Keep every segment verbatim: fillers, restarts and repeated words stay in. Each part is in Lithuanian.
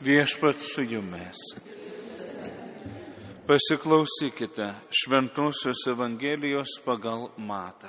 Viešpats su jumis. Pasiklausykite Šventosios Evangelijos pagal Matą.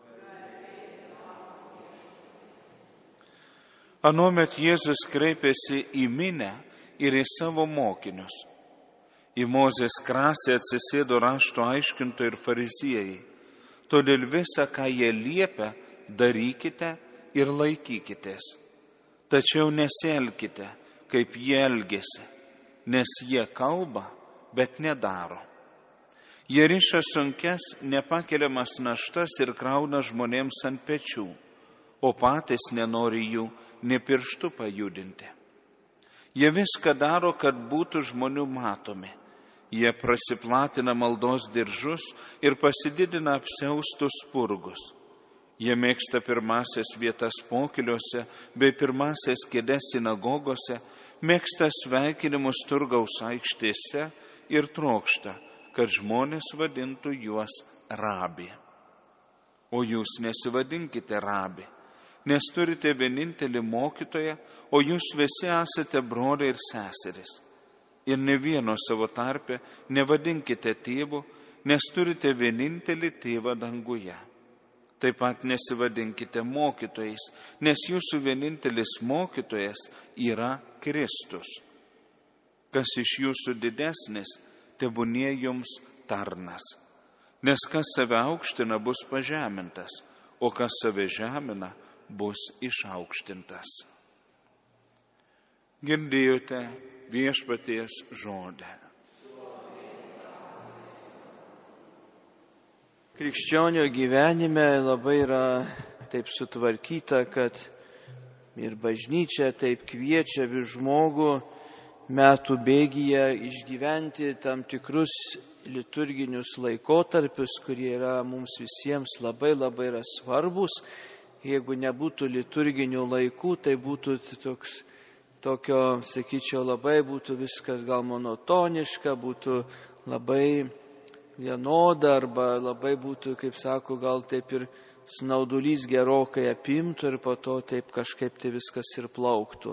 Anuomet Jėzus kreipėsi į minią ir į savo mokinius. Į Mozės krasę atsisėdo rašto aiškintojai ir fariziejai. Todėl visą, ką jie liepia, darykite ir laikykitės. Tačiau nesielkite, kaip jie elgėsi, nes jie kalba, bet nedaro. Jie riša sunkes, nepakeliamas naštas ir krauna žmonėms ant pečių, o patys nenori jų nė pirštų pajudinti. Jie viską daro, kad būtų žmonių matomi. Jie prasiplatina maldos diržus ir pasididina apsiaustus spurgus. Jie mėgsta pirmasias vietas pokyliuose bei pirmasias kėdes sinagogose, mėgsta sveikinimus turgaus aikštėse ir trokšta, kad žmonės vadintų juos rabi. O jūs nesivadinkite rabi, nes turite vienintelį mokytoją, o jūs visi esate broliai ir seserys. Ir ne vieno savo tarpe nevadinkite tėvu, nes turite vienintelį tėvą danguje. Taip pat nesivadinkite mokytojais, nes jūsų vienintelis mokytojas yra Kristus. Kas iš jūsų didesnis, tebūnie jums tarnas. Nes kas save aukština, bus pažemintas, o kas save žemina, bus išaukštintas. Girdėjote viešpaties žodę. Krikščionio gyvenime labai yra taip sutvarkyta, kad ir bažnyčia taip kviečia vis žmogų metų bėgyje išgyventi tam tikrus liturginius laikotarpius, kurie yra mums visiems labai labai yra svarbus. Jeigu nebūtų liturginių laikų, tai būtų toks, tokio, sakyčiau, labai būtų viskas gal monotoniška, būtų labai vienoda arba labai būtų, kaip sako, gal taip ir snaudulys gerokai apimtų ir po to taip kažkaip tai viskas ir plauktų.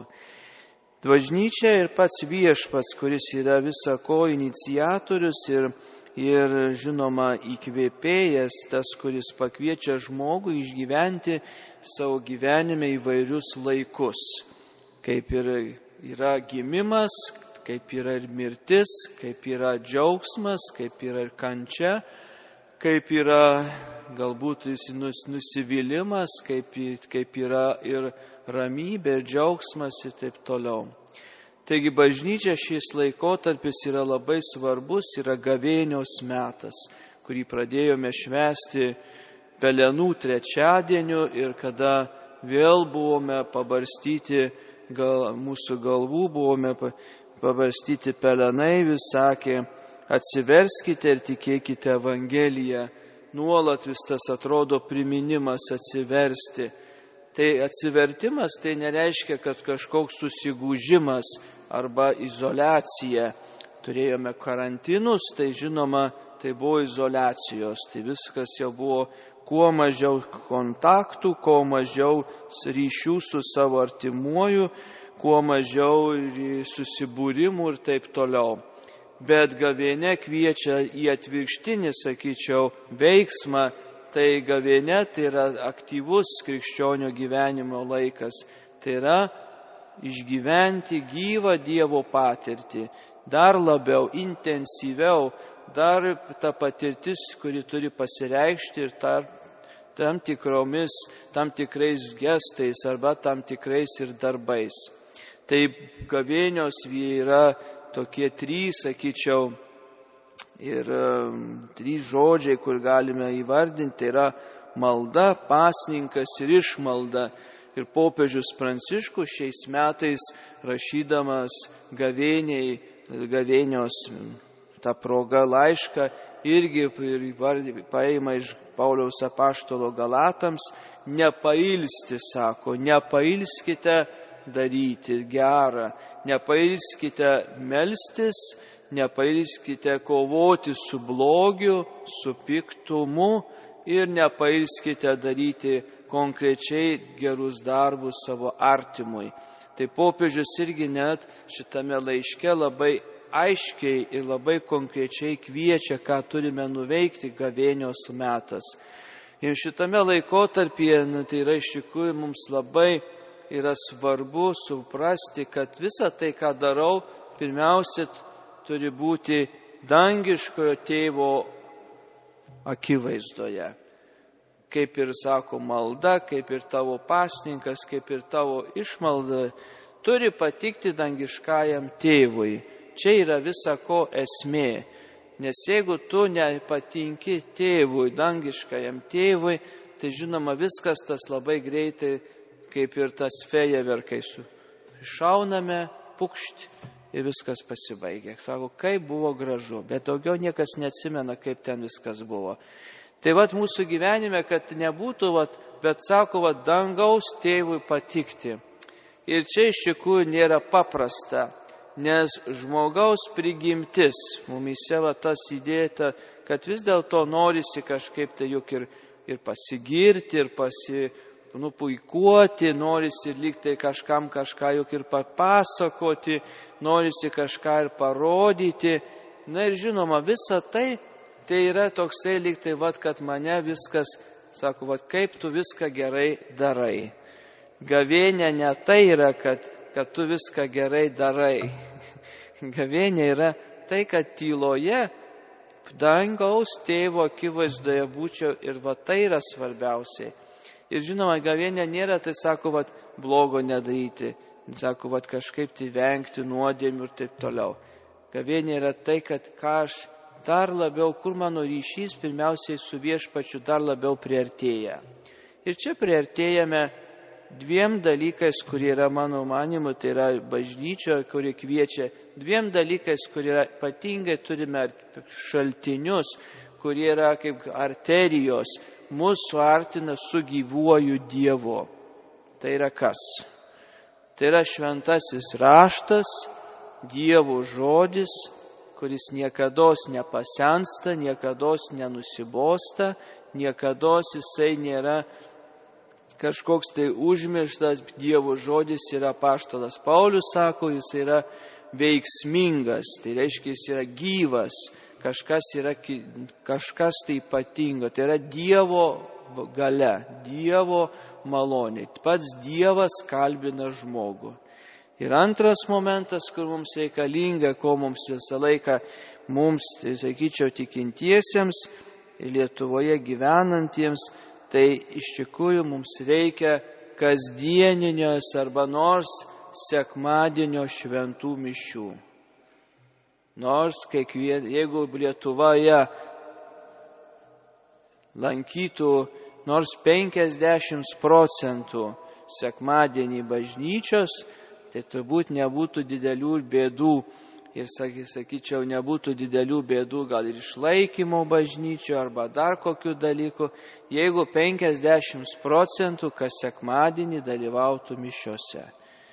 Bažnyčia ir pats viešpats, kuris yra visako iniciatorius ir, ir žinoma įkvėpėjas, tas, kuris pakviečia žmogų išgyventi savo gyvenime įvairius laikus. Kaip ir yra gimimas, kaip yra ir mirtis, kaip yra džiaugsmas, kaip yra ir kančia, kaip yra galbūt nusivylimas, kaip, kaip yra ir ramybė, ir džiaugsmas ir taip toliau. Taigi bažnyčia šis laikotarpis yra labai svarbus, yra gavėnios metas, kurį pradėjome švęsti pelenų trečiadieniu ir kada vėl buvome pabarstyti, gal, mūsų galvų buvome pabarstyti pelenai, vis sakė, atsiverskite ir tikėkite Evangeliją. Nuolat vis tas atrodo priminimas atsiversti. Tai atsivertimas tai nereiškia, kad kažkoks susigūžimas arba izoliacija. Turėjome karantinus, tai žinoma, tai buvo izoliacijos. Tai viskas jau buvo kuo mažiau kontaktų, kuo mažiau ryšių su savo artimuoju, kuo mažiau susibūrimų ir taip toliau. Bet gavėnia kviečia į atvirkštinį, sakyčiau, veiksmą. Tai gavėnia tai yra aktyvus krikščionio gyvenimo laikas. Tai yra išgyventi gyvą Dievo patirtį. Dar labiau, intensyviau, dar ta patirtis, kuri turi pasireikšti ir tar, tam tikromis, tam tikrais gestais arba tam tikrais ir darbais. Tai gavėnios yra tokie trys, sakyčiau, ir um, trys žodžiai, kur galime įvardinti, yra malda, pasninkas ir išmalda. Ir popiežius Pranciškus šiais metais rašydamas gavėniai, gavėnios tą progą laišką, irgi paima iš Pauliaus apaštalo Galatams, nepailsti, sako, nepailskite daryti gerą, nepailskite melstis, nepailskite kovoti su blogiu, su piktumu ir nepailskite daryti konkrečiai gerus darbus savo artimui. Tai popiežius irgi net šitame laiške labai aiškiai ir labai konkrečiai kviečia, ką turime nuveikti gavėnios metas. Ir šitame laikotarpyje, na, tai yra iš tikrųjų mums labai yra svarbu suprasti, kad visa tai, ką darau, pirmiausia turi būti dangiškojo tėvo akivaizdoje. Kaip ir sako malda, kaip ir tavo pasninkas, kaip ir tavo išmalda, turi patikti dangiškajam tėvui. Čia yra visa ko esmė. Nes jeigu tu nepatinki tėvui, dangiškajam tėvui, tai žinoma viskas tas labai greitai, kaip ir tas fejerverkai su šauname, pukšt ir viskas pasibaigia. Sako, kaip buvo gražu, bet daugiau niekas neatsimena, kaip ten viskas buvo. Tai vat mūsų gyvenime, kad nebūtų, vat, bet sako, vat, dangaus tėvui patikti. Ir čia iš tikrųjų nėra paprasta, nes žmogaus prigimtis, mumise va tas įdėta, kad vis dėlto norisi kažkaip tai juk ir, ir pasigirti, ir pasi, nu, puikuoti, norisi ir lyg tai kažkam kažką juk ir papasakoti, norisi kažką ir parodyti. Na ir žinoma, visa tai, tai yra toksai lyg tai, vat, kad mane viskas, sako, vat, kaip tu viską gerai darai. Gavėnė ne tai yra, kad, kad tu viską gerai darai. Gavėnė yra tai, kad tyloje dangaus tėvo akivaizdoje būčiau ir va tai yra svarbiausiai. Ir žinoma, gavėnė nėra, tai sako, vat, blogo nedaryti, sako, vat, kažkaip tai vengti nuodėmių ir taip toliau. Gavėnė yra tai, kad ką aš dar labiau, kur mano ryšys pirmiausiai su viešpačiu dar labiau priartėja. Ir čia priartėjame dviem dalykais, kurie yra mano manimu, tai yra bažnyčia, kuri kviečia, dviem dalykais, kurie yra ypatingai turime šaltinius, kurie yra kaip arterijos, mūsų artina su gyvuoju Dievu. Tai yra kas? Tai yra šventasis raštas, Dievo žodis, kuris niekados nepasensta, niekados nenusibosta, niekados jisai nėra kažkoks tai užmirštas. Dievo žodis yra, apaštalas Paulius sako, jis yra veiksmingas, tai reiškia, jis yra gyvas, kažkas yra kažkas tai ypatingo, tai yra Dievo galia, Dievo malonė. Pats Dievas kalbina žmogų. Ir antras momentas, kur mums reikalinga, ko mums visą laiką, mums, tai sakyčiau, tikintiesiems, Lietuvoje gyvenantiems, tai iš tikrųjų mums reikia kasdieninios arba nors sekmadienio šventų mišių. Nors kiekvien, jeigu Lietuvoje lankytų nors penkiasdešimt procentų sekmadienį bažnyčios, tai turbūt nebūtų didelių bėdų. Ir sakyčiau, nebūtų didelių bėdų gal ir išlaikymo bažnyčio arba dar kokių dalykų, jeigu penkiasdešimt procentų kas sekmadienį dalyvautų mišiose.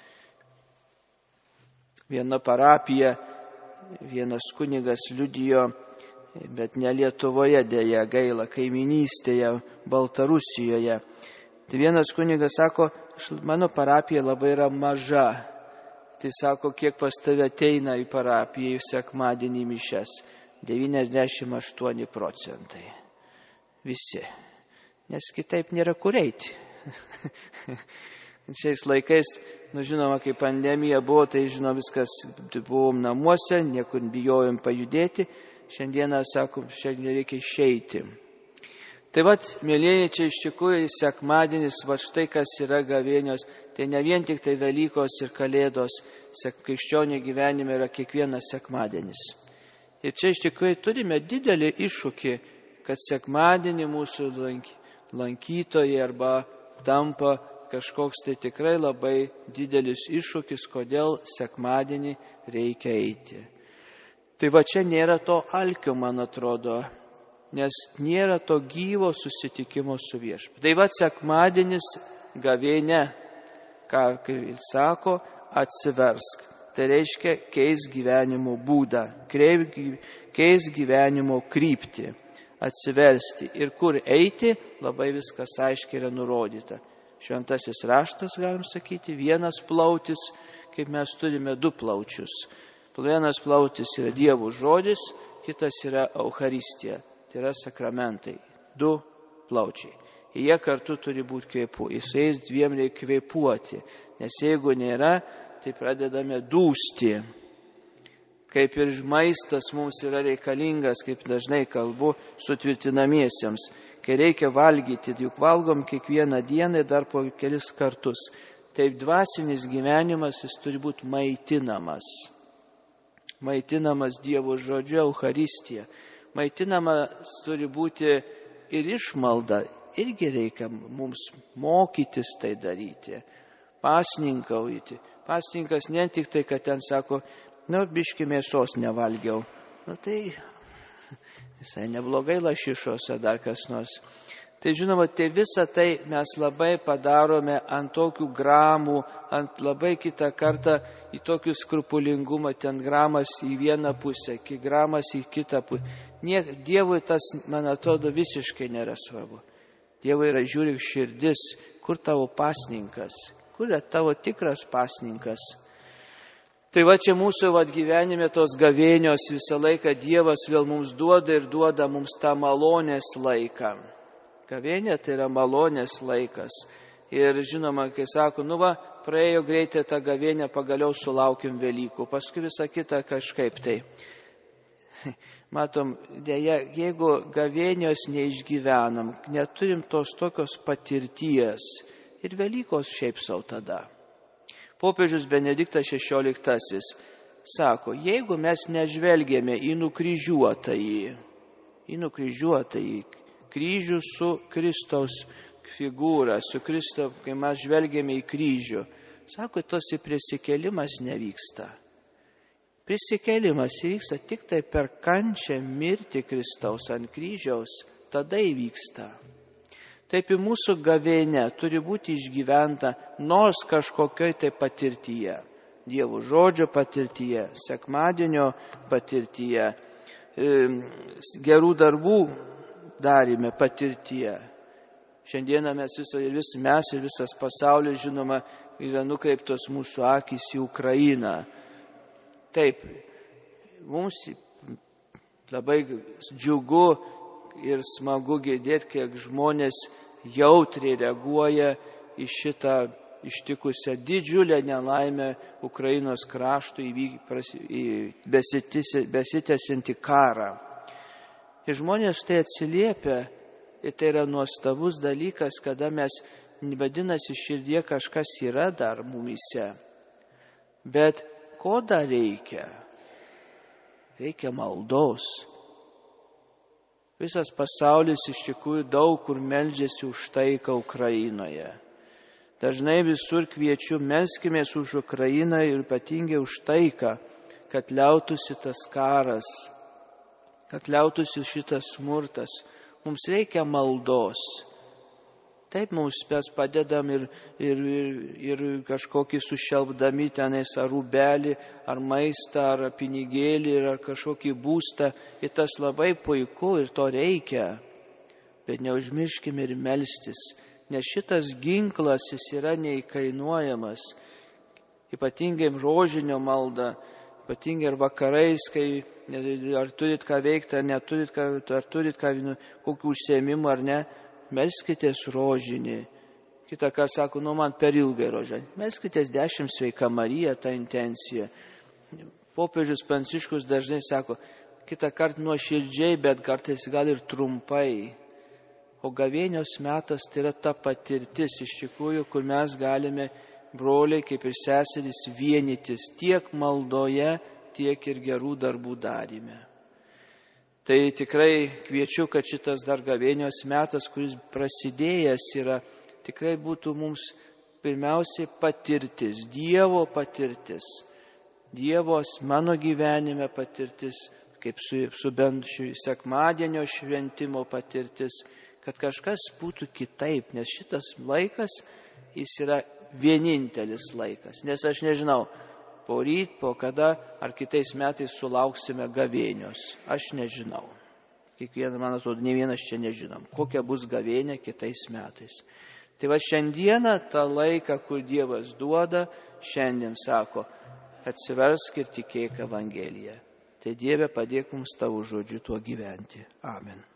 Viena parapija, vienas kunigas liudijo, bet ne Lietuvoje dėja, gaila, kaiminystėje, Baltarusijoje. Tai vienas kunigas sako, mano parapija labai yra maža. Tai sako, kiek pas tave ateina į parapiją į sekmadienį mišias? devyniasdešimt aštuoni procentai. Visi. Nes kitaip nėra kur eiti. Šiais laikais, nu žinoma, kai pandemija buvo, tai žinoma, viskas, buvom namuose, niekur bijojom pajudėti. Šiandieną, sakom, šiandien reikia išeiti. Tai vat, mėlyje, čia iš tikrųjų sekmadienis, va štai kas yra gavėnios, tai ne vien tik tai Velykos ir Kalėdos, krikščionio gyvenime yra kiekvienas sekmadienis. Ir čia iš tikrųjų turime didelį iššūkį, kad sekmadienį mūsų lankytojai arba tampa kažkoks tai tikrai labai didelis iššūkis, kodėl sekmadienį reikia eiti. Tai va čia nėra to alkio, man atrodo, nes nėra to gyvo susitikimo su viešpačiu. Tai va sekmadienis gavėnia, ką kaip sako, atsiversk. Tai reiškia keis gyvenimo būdą, keis gyvenimo kryptį, atsiversti. Ir kur eiti, labai viskas aiškiai yra nurodyta. šventasis raštas, galim sakyti, vienas plautis, kaip mes turime du plaučius. Vienas plautis yra Dievo žodis, kitas yra Eucharistija, tai yra sakramentai, du plaučiai. Ir jie kartu turi būti kvėpuoti, su jais dviem reikia kvėpuoti, nes jeigu nėra, tai pradedame dūsti. Kaip ir maistas mums yra reikalingas, kaip dažnai kalbu, sutvirtinamiesiems. Kai reikia valgyti, juk valgom kiekvieną dieną ir dar po kelis kartus. Taip dvasinis gyvenimas, jis turi būti maitinamas. Maitinamas Dievo žodžiu, Eucharistija. Maitinamas turi būti ir išmalda. Irgi reikia mums mokytis tai daryti. Pasninkauti. Pasninkas ne tik tai, kad ten sako, nu, biški mėsos nevalgiau. Nu, tai visai neblogai lašišos ar dar kas nors. Tai žinoma, tai visą tai mes labai padarome ant tokių gramų, ant labai kitą kartą į tokį skrupulingumą, ten gramas į vieną pusę, gramas į kitą pusę. Nie, Dievui tas, man atrodo, visiškai nėra svarbu. Dievui yra žiūrėk širdis, kur tavo pasninkas, kur yra tavo tikras pasninkas. Tai va čia mūsų va, gyvenime tos gavėnios visą laiką Dievas vėl mums duoda ir duoda mums tą malonės laiką. Gavėnė tai yra malonės laikas. Ir žinoma, kai sako, nu va, praėjo greitai tą gavėnę, pagaliau sulaukim Velykų, paskui visą kitą kažkaip tai. Matom, dėja, jeigu gavėnios neišgyvenam, neturim tos tokios patirties ir Velykos šiaip savo tada. Popiežius Benediktas šešioliktasis sako, jeigu mes nežvelgėme į nukryžiuotąjį, į nukryžiuotąjį, kryžių su Kristaus figūra, su Kristaus, kai mes žvelgėme į kryžių, sako, tos į prisikėlimas nevyksta. Prisikėlimas įvyksta tik tai per kančią mirti Kristaus ant kryžiaus, tada įvyksta. Taip į mūsų gavėnę turi būti išgyventa nors kažkokioj tai patirtyje. Dievo žodžio patirtyje, sekmadienio patirtyje, gerų darbų darime patirtyje. Šiandieną mes, viso, ir vis, mes ir visas pasaulis, žinoma, yra nukreiptos mūsų akys į Ukrainą. Taip, mums labai džiugu ir smagu girdėti, kiek žmonės jautriai reaguoja į šitą ištikusią didžiulę nelaimę Ukrainos kraštų į besitęsiantį karą. Ir žmonės tai atsiliepia, ir tai yra nuostabus dalykas, kada mes, vadinasi, širdie kažkas yra dar mumyse. Bet ko dar reikia? Reikia maldos. Visas pasaulis iš tikrųjų daug kur meldžiasi už taiką Ukrainoje. Dažnai visur kviečiu, melskimės už Ukrainą ir ypatingai už taiką, kad liautųsi tas karas, kad liautųsi šitas smurtas. Mums reikia maldos. Taip mums mes padedam ir, ir, ir, ir kažkokį sušelbdami tenais ar rūbelį, ar maistą, ar pinigėlį, ar kažkokį būstą. Ir tas labai puiku ir to reikia. Bet neužmirškime ir melstis, nes šitas ginklas jis yra neįkainuojamas. Ypatingai rožinio malda, ypatingai ir vakarais, kai ar turit ką veikti, ar neturit ką, ar turit ką, kokių užsiėmimų ar ne. Melskitės rožinį. Kita ką sako, nu man per ilgai rožinį. Melskitės dešimt sveika Marija, ta intencija. Popiežius Pranciškus dažnai sako, kitą kartą nuoširdžiai, bet kartais gal ir trumpai. O gavėnios metas tai yra ta patirtis iš tikrųjų, kur mes galime, broliai kaip ir seserys, vienytis tiek maldoje, tiek ir gerų darbų daryme. Tai tikrai kviečiu, kad šitas dar gavėnios metas, kuris prasidėjęs yra, tikrai būtų mums pirmiausiai patirtis, Dievo patirtis, Dievos mano gyvenime patirtis, kaip su, su bent sekmadienio šventimo patirtis, kad kažkas būtų kitaip, nes šitas laikas, jis yra vienintelis laikas, nes aš nežinau, po ryt, po kada, ar kitais metais sulauksime gavėnios. Aš nežinau. Kiekvieną, man atrodo, ne vienas čia nežinom, kokia bus gavėnė kitais metais. Tai va šiandieną tą laiką, kur Dievas duoda, šiandien sako, atsiversk ir tikėk Evangeliją. Tai Dieve, padėk mums tavo žodžiu tuo gyventi. Amen.